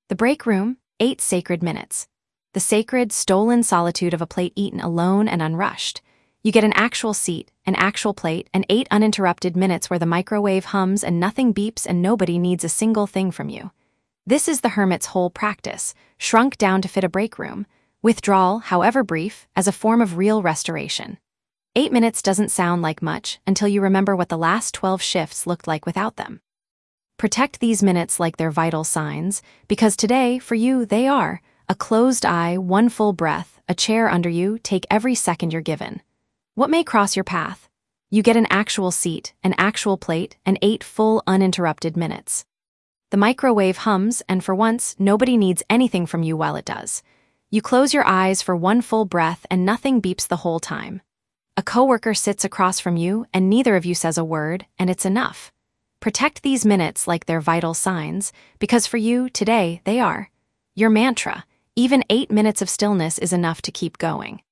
The break room, 8 sacred minutes. The sacred, stolen solitude of a plate eaten alone and unrushed. You get an actual seat, an actual plate, and 8 uninterrupted minutes where the microwave hums and nothing beeps and nobody needs a single thing from you. This is the hermit's whole practice, shrunk down to fit a break room. Withdrawal, however brief, as a form of real restoration. 8 minutes doesn't sound like much until you remember what the last 12 shifts looked like without them. Protect these minutes like they're vital signs, because today, for you, they are. A closed eye, one full breath, a chair under you, take every second you're given. What may cross your path? You get an actual seat, an actual plate, and 8 full uninterrupted minutes. The microwave hums, and for once, nobody needs anything from you while it does. You close your eyes for one full breath and nothing beeps the whole time. A coworker sits across from you and neither of you says a word, and it's enough. Protect these minutes like they're vital signs, because for you, today, they are. Your mantra, even 8 minutes of stillness is enough to keep going.